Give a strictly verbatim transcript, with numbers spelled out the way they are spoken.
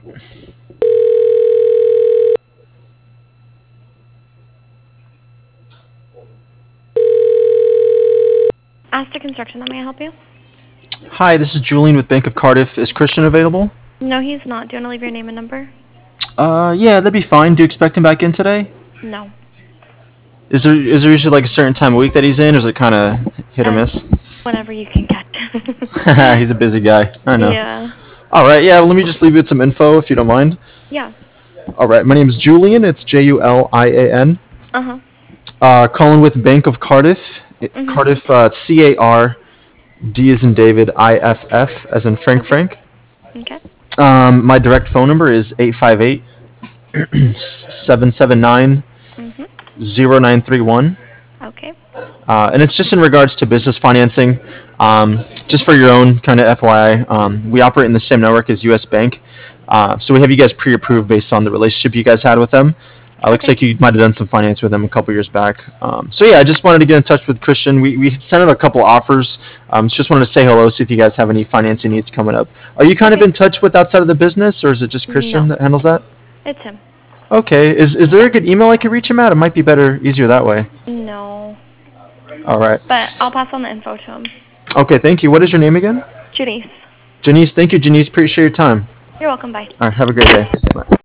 Asta Construction, how may I help you? Hi, this is Julian with Bank of Cardiff. Is Christian available? No, he's not. Do you want to leave your name and number? Uh, yeah, that'd be fine. Do you expect him back in today? No. Is there is there usually like a certain time of week that he's in, or is it kind of hit or Uh, miss? Whenever you can get. He's a busy guy. I know. Yeah. All right, yeah. Well, let me just leave you with some info if you don't mind. Yeah. All right, my name is Julian. It's J U L I A N. Uh-huh. Uh, calling with Bank of Cardiff. It- Mhm. Cardiff, uh, C A R D as in David, I F F as in Frank Frank. Okay. Um, my direct phone number is eight five eight, seven seven nine, Mhm. zero nine three one. Okay. Uh, and it's just in regards to business financing. Um, just for your own kind of F Y I, um, we operate in the same network as U S Bank. Uh, so we have you guys pre-approved based on the relationship you guys had with them. Uh, looks Okay. like you might have done some finance with them a couple years back. Um, so yeah, I just wanted to get in touch with Christian. We, we sent out a couple offers. Um, so just wanted to say hello, see if you guys have any financing needs coming up. Are you kind of Okay. in touch with outside of the business, or is it just Christian No. that handles that? It's him. Okay. Is is there a good email I could reach him at? It might be better, easier that way. No. All right. But I'll pass on the info to him. Okay. Thank you. What is your name again? Janice. Janice. Thank you, Janice. Appreciate your time. You're welcome. Bye. All right. Have a great day. Bye.